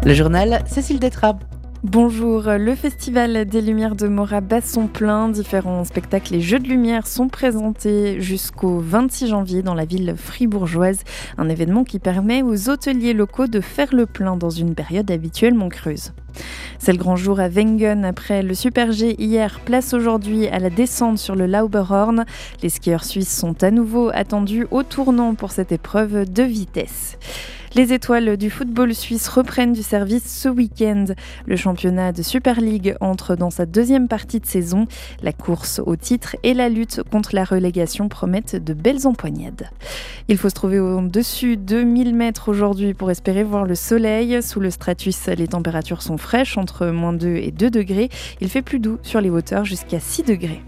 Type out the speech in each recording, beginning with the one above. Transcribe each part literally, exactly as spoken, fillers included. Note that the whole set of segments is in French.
Le journal, Cécile Détrabe. Bonjour, le Festival des Lumières de Morat bat son plein. Différents spectacles et jeux de lumière sont présentés jusqu'au vingt-six janvier dans la ville fribourgeoise. Un événement qui permet aux hôteliers locaux de faire le plein dans une période habituellement creuse. C'est le grand jour à Wengen. Après le Super G hier, place aujourd'hui à la descente sur le Lauberhorn. Les skieurs suisses sont à nouveau attendus au tournant pour cette épreuve de vitesse. Les étoiles du football suisse reprennent du service ce week-end. Le championnat de Super League entre dans sa deuxième partie de saison. La course au titre et la lutte contre la relégation promettent de belles empoignades. Il faut se trouver au-dessus de mille mètres aujourd'hui pour espérer voir le soleil. Sous le stratus, les températures sont fraîches, entre moins deux et deux degrés. Il fait plus doux sur les hauteurs jusqu'à six degrés.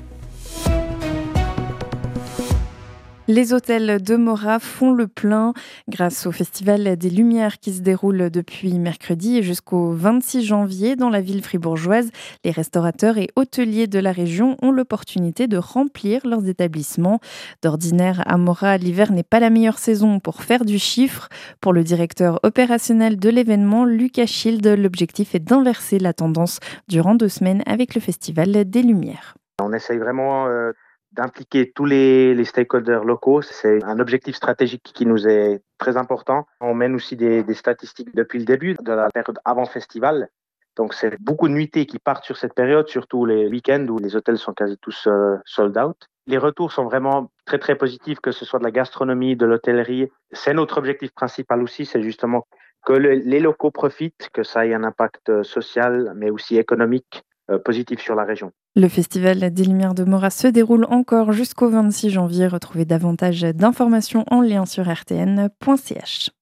Les hôtels de Morat font le plein grâce au Festival des Lumières qui se déroule depuis mercredi et jusqu'au vingt-six janvier dans la ville fribourgeoise. Les restaurateurs et hôteliers de la région ont l'opportunité de remplir leurs établissements. D'ordinaire, à Morat, l'hiver n'est pas la meilleure saison pour faire du chiffre. Pour le directeur opérationnel de l'événement, Lucas Schild, l'objectif est d'inverser la tendance durant deux semaines avec le Festival des Lumières. On essaye vraiment euh, d'impliquer tous les, les stakeholders locaux. C'est un objectif stratégique qui nous est très important. On mène aussi des, des statistiques depuis le début de la période avant festival. Donc c'est beaucoup de nuitées qui partent sur cette période, surtout les week-ends où les hôtels sont quasi tous euh, sold out. Les retours sont vraiment très très positifs, que ce soit de la gastronomie, de l'hôtellerie. C'est notre objectif principal aussi, c'est justement que le, les locaux profitent, que ça ait un impact social mais aussi économique euh, positif sur la région. Le Festival des Lumières de Morat se déroule encore jusqu'au vingt-six janvier. Retrouvez davantage d'informations en lien sur r t n point c h.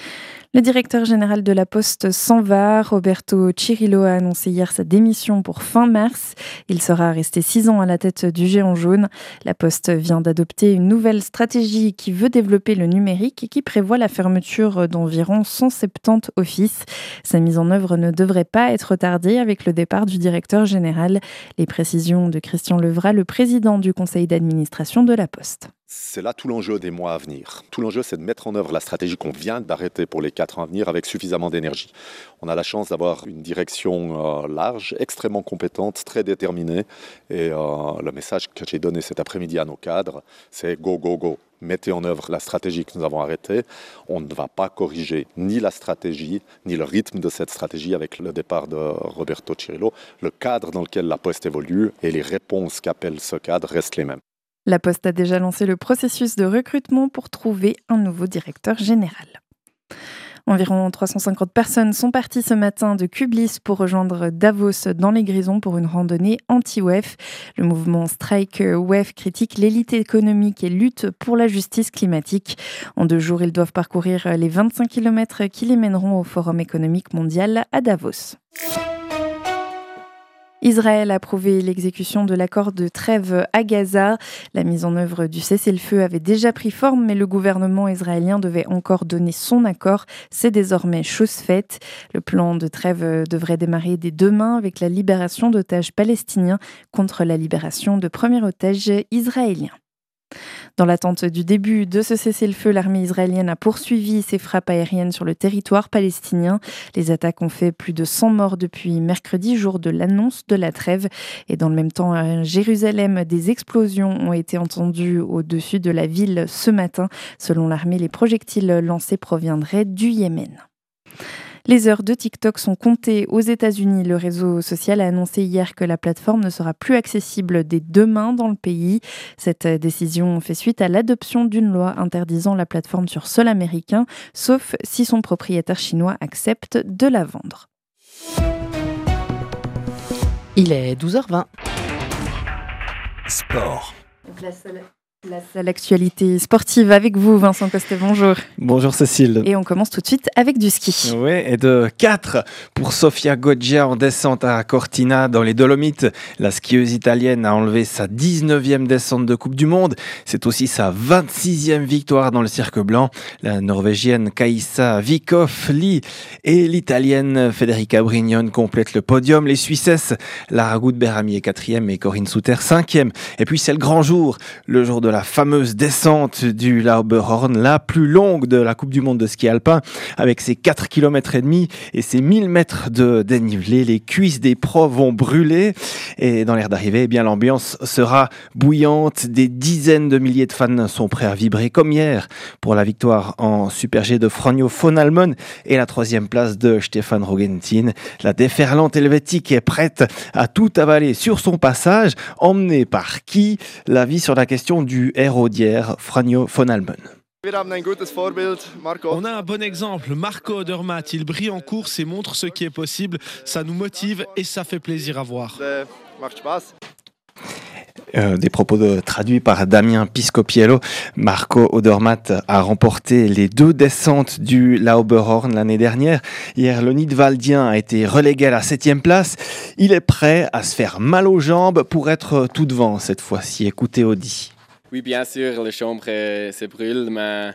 Le directeur général de la Poste s'en va. Roberto Cirillo a annoncé hier sa démission pour fin mars. Il sera resté six ans à la tête du géant jaune. La Poste vient d'adopter une nouvelle stratégie qui veut développer le numérique et qui prévoit la fermeture d'environ cent soixante-dix offices. Sa mise en œuvre ne devrait pas être retardée avec le départ du directeur général. Les précisions de Christian Levrat, le président du conseil d'administration de la Poste. C'est là tout l'enjeu des mois à venir. Tout l'enjeu, c'est de mettre en œuvre la stratégie qu'on vient d'arrêter pour les quatre ans à venir avec suffisamment d'énergie. On a la chance d'avoir une direction euh, large, extrêmement compétente, très déterminée. Et euh, le message que j'ai donné cet après-midi à nos cadres, c'est go, go, go. Mettez en œuvre la stratégie que nous avons arrêtée. On ne va pas corriger ni la stratégie, ni le rythme de cette stratégie avec le départ de Roberto Cirillo. Le cadre dans lequel la Poste évolue et les réponses qu'appelle ce cadre restent les mêmes. La Poste a déjà lancé le processus de recrutement pour trouver un nouveau directeur général. Environ trois cent cinquante personnes sont parties ce matin de Kublis pour rejoindre Davos dans les Grisons pour une randonnée anti-W E F. Le mouvement Strike W E F critique l'élite économique et lutte pour la justice climatique. En deux jours, ils doivent parcourir les vingt-cinq kilomètres qui les mèneront au Forum économique mondial à Davos. Israël a approuvé l'exécution de l'accord de trêve à Gaza. La mise en œuvre du cessez-le-feu avait déjà pris forme, mais le gouvernement israélien devait encore donner son accord. C'est désormais chose faite. Le plan de trêve devrait démarrer dès demain avec la libération d'otages palestiniens contre la libération de premiers otages israéliens. Dans l'attente du début de ce cessez-le-feu, l'armée israélienne a poursuivi ses frappes aériennes sur le territoire palestinien. Les attaques ont fait plus de cent morts depuis mercredi, jour de l'annonce de la trêve. Et dans le même temps, à Jérusalem, des explosions ont été entendues au-dessus de la ville ce matin. Selon l'armée, les projectiles lancés proviendraient du Yémen. Les heures de TikTok sont comptées aux États-Unis. Le réseau social a annoncé hier que la plateforme ne sera plus accessible dès demain dans le pays. Cette décision fait suite à l'adoption d'une loi interdisant la plateforme sur sol américain, sauf si son propriétaire chinois accepte de la vendre. Il est douze heures vingt. Sport. Place à l'actualité sportive avec vous, Vincent Costet, bonjour. Bonjour Cécile. Et on commence tout de suite avec du ski. Oui, et de quatre pour Sofia Goggia en descente à Cortina dans les Dolomites. La skieuse italienne a enlevé sa dix-neuvième descente de Coupe du Monde. C'est aussi sa vingt-sixième victoire dans le cirque blanc. La Norvégienne Kaisa Vikhoff-Lee et l'Italienne Federica Brignone complètent le podium. Les Suissesses, Lara Gutberami est quatrième et Corinne Souter cinquième. Et puis c'est le grand jour, le jour de la fameuse descente du Lauberhorn, la plus longue de la Coupe du Monde de ski alpin, avec ses quatre kilomètres et demi et ses mille mètres de dénivelé. Les cuisses des pros vont brûler et dans l'air d'arrivée, eh bien l'ambiance sera bouillante. Des dizaines de milliers de fans sont prêts à vibrer comme hier pour la victoire en Super G de Franjo von Allmen et la troisième place de Stefan Rogentin. La déferlante helvétique est prête à tout avaler sur son passage. Emmené par qui? L'avis sur la question du héros d'hier, Franjo von Allmen. On a un bon exemple, Marco Odermatt, il brille en course et montre ce qui est possible, ça nous motive et ça fait plaisir à voir. Euh, des propos de, traduits par Damien Piscopiello. Marco Odermatt a remporté les deux descentes du Lauberhorn l'année dernière. Hier, le Nidwaldien a été relégué à la septième place. Il est prêt à se faire mal aux jambes pour être tout devant cette fois-ci. Écoutez Audi. Oui, bien sûr, les jambes euh, se brûlent, mais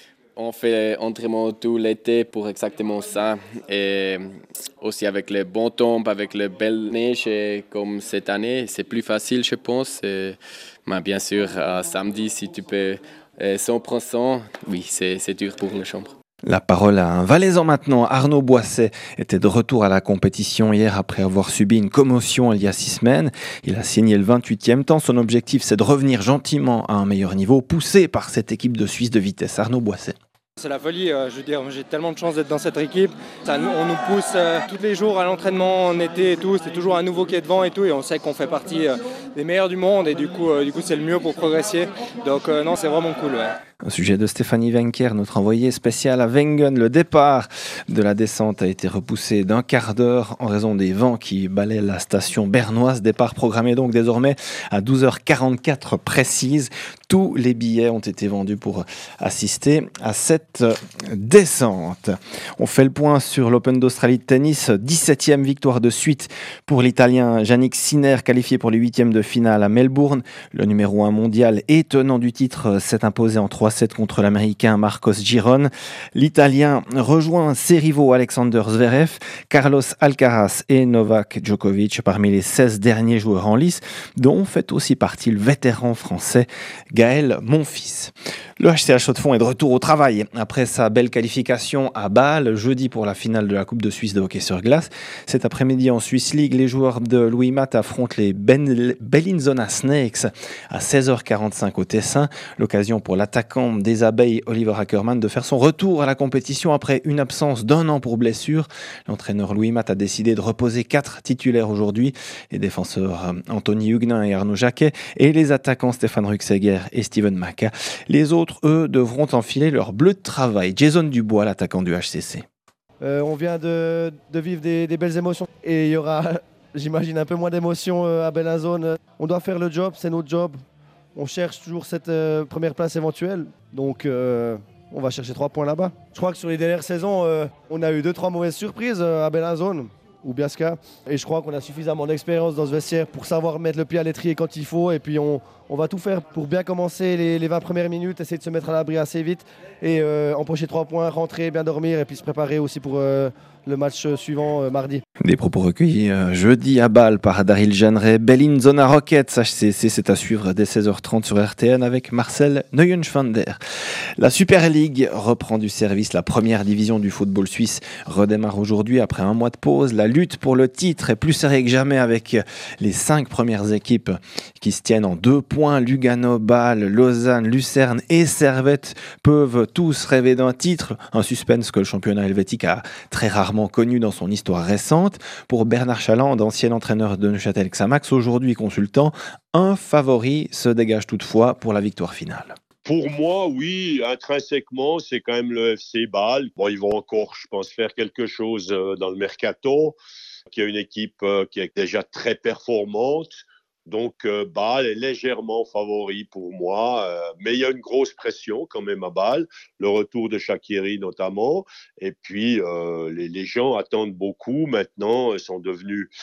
on fait entraînement tout l'été pour exactement ça. Et aussi avec les bons temps, avec les belles neiges comme cette année, c'est plus facile, je pense. Et, mais bien sûr, à samedi, si tu peux cent pour cent, oui, c'est, c'est dur pour les jambes. La parole à un Valaisan maintenant. Arnaud Boisset était de retour à la compétition hier après avoir subi une commotion il y a six semaines. Il a signé le vingt-huitième temps. Son objectif, c'est de revenir gentiment à un meilleur niveau, poussé par cette équipe de Suisse de vitesse. Arnaud Boisset. C'est la folie, je veux dire, j'ai tellement de chance d'être dans cette équipe. Ça, on nous pousse euh, tous les jours à l'entraînement en été et tout, c'est toujours un nouveau qui est devant et tout, et on sait qu'on fait partie euh, des meilleurs du monde et du coup, euh, du coup c'est le mieux pour progresser. Donc euh, non, c'est vraiment cool. Ouais. Au sujet de Stéphanie Wenker, notre envoyée spéciale à Wengen, le départ de la descente a été repoussé d'un quart d'heure en raison des vents qui balaient la station bernoise. Départ programmé donc désormais à douze heures quarante-quatre précise. Tous les billets ont été vendus pour assister à cette descente. On fait le point sur l'Open d'Australie de tennis. dix-septième victoire de suite pour l'Italien Jannik Sinner, qualifié pour les huitièmes de finale à Melbourne. Le numéro un mondial et tenant du titre s'est imposé en trois sept contre l'Américain Marcos Giron. L'Italien rejoint ses rivaux Alexander Zverev, Carlos Alcaraz et Novak Djokovic parmi les seize derniers joueurs en lice, dont fait aussi partie le vétéran français Gaël Monfils. Le H C H Chaux-de-Fonds est de retour au travail après sa belle qualification à Bâle jeudi pour la finale de la Coupe de Suisse de hockey sur glace. Cet après-midi en Swiss League, les joueurs de Louis Matt affrontent les ben- Bellinzona Snakes à seize heures quarante-cinq au Tessin. L'occasion pour l'attaquant des Abeilles, Oliver Ackermann, de faire son retour à la compétition après une absence d'un an pour blessure. L'entraîneur Louis Matt a décidé de reposer quatre titulaires aujourd'hui, les défenseurs Anthony Huguenin et Arnaud Jacquet et les attaquants Stéphane Ruxeger et Steven Maca. Les autres, eux, devront enfiler leur bleu de travail. Jason Dubois, l'attaquant du H C C. Euh, on vient de, de vivre des, des belles émotions et il y aura, j'imagine, un peu moins d'émotions à Bellinzone. On doit faire le job, c'est notre job. On cherche toujours cette euh, première place éventuelle, donc euh, on va chercher trois points là-bas. Je crois que sur les dernières saisons, euh, on a eu deux, trois mauvaises surprises euh, à Bellinzone ou Biasca. Et je crois qu'on a suffisamment d'expérience dans ce vestiaire pour savoir mettre le pied à l'étrier quand il faut. Et puis on, on va tout faire pour bien commencer les, les vingt premières minutes, essayer de se mettre à l'abri assez vite et euh, empocher trois points, rentrer, bien dormir et puis se préparer aussi pour euh, le match suivant euh, mardi. Des propos recueillis euh, jeudi à Bâle par Daryl Jeanneret. Bellinzona Rockets, H C C, c'est à suivre dès seize heures trente sur R T N avec Marcel Neuenschwander. La Super League reprend du service. La première division du football suisse redémarre aujourd'hui après un mois de pause. La lutte pour le titre est plus serrée que jamais avec les cinq premières équipes qui se tiennent en deux points. Lugano, Bâle, Lausanne, Lucerne et Servette peuvent tous rêver d'un titre. Un suspense que le championnat helvétique a très rarement connu dans son histoire récente. Pour Bernard Chaland, ancien entraîneur de Neuchâtel Xamax, aujourd'hui consultant, un favori se dégage toutefois pour la victoire finale. Pour moi, oui, intrinsèquement, c'est quand même le F C Bâle. Bon, ils vont encore, je pense, faire quelque chose dans le mercato, qui a une équipe qui est déjà très performante. Donc, euh, Bâle est légèrement favori pour moi, euh, mais il y a une grosse pression quand même à Bâle, le retour de Shaqiri notamment, et puis euh, les, les gens attendent beaucoup maintenant, ils sont devenus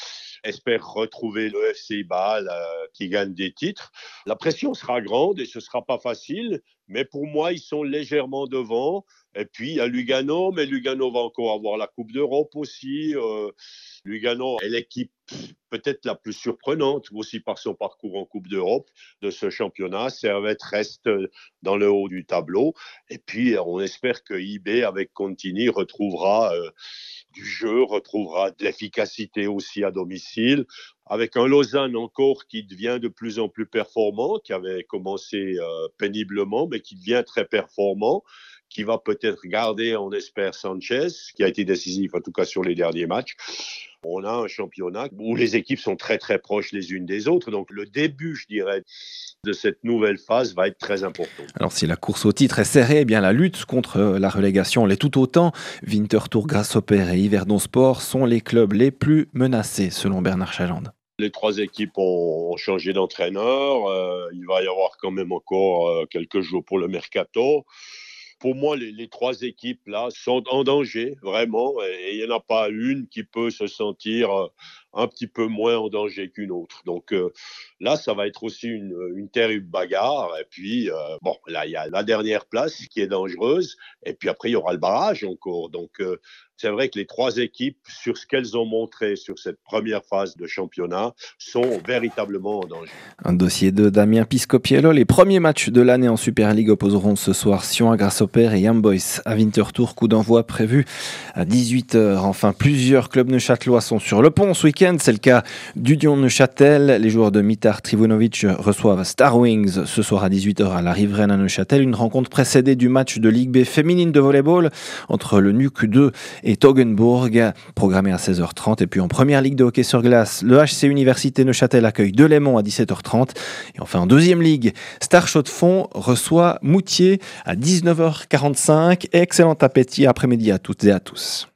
espère retrouver le F C Bâle euh, qui gagne des titres. La pression sera grande et ce ne sera pas facile, mais pour moi, ils sont légèrement devant. Et puis, il y a Lugano, mais Lugano va encore avoir la Coupe d'Europe aussi. Euh, Lugano est l'équipe peut-être la plus surprenante aussi par son parcours en Coupe d'Europe de ce championnat. Servette reste dans le haut du tableau. Et puis, on espère que I B, avec Contini, retrouvera euh, du jeu, retrouvera de l'efficacité aussi à domicile. Avec un Lausanne encore qui devient de plus en plus performant, qui avait commencé euh, péniblement, mais qui devient très performant, qui va peut-être garder, on espère, Sanchez, qui a été décisif en tout cas sur les derniers matchs. On a un championnat où les équipes sont très très proches les unes des autres. Donc le début, je dirais, de cette nouvelle phase va être très important. Alors si la course au titre est serrée, eh bien la lutte contre la relégation l'est tout autant. Winterthur, Grasshopper et Yverdon Sport sont les clubs les plus menacés selon Bernard Chalande. Les trois équipes ont, ont changé d'entraîneur. Euh, il va y avoir quand même encore euh, quelques jours pour le mercato. Pour moi, les, les trois équipes là sont en danger, vraiment. Et il n'y en a pas une qui peut se sentir euh, un petit peu moins en danger qu'une autre. Donc euh, là, ça va être aussi une, une terrible bagarre. Et puis, euh, bon, là, il y a la dernière place qui est dangereuse. Et puis après, il y aura le barrage encore. Donc, euh, c'est vrai que les trois équipes, sur ce qu'elles ont montré sur cette première phase de championnat, sont véritablement en danger. Un dossier de Damien Piscopiello. Les premiers matchs de l'année en Super League opposeront ce soir Sion à Grasshopper et Young Boys à Winterthur. Coup d'envoi prévu à dix-huit heures. Enfin, plusieurs clubs neuchâtelois sont sur le pont ce week-end. C'est le cas d'Union Neuchâtel. Les joueurs de Mitar Trivunovic reçoivent Star Wings ce soir à dix-huit heures à la Riveraine à Neuchâtel. Une rencontre précédée du match de Ligue B féminine de volleyball entre le N U Q deux et Toggenburg, programmé à seize heures trente. Et puis en première ligue de hockey sur glace, le H C Université Neuchâtel accueille Delémont à dix-sept heures trente. Et enfin en deuxième ligue, Star Chaux-de-Fonds reçoit Moutier à dix-neuf heures quarante-cinq. Excellent appétit après-midi à toutes et à tous.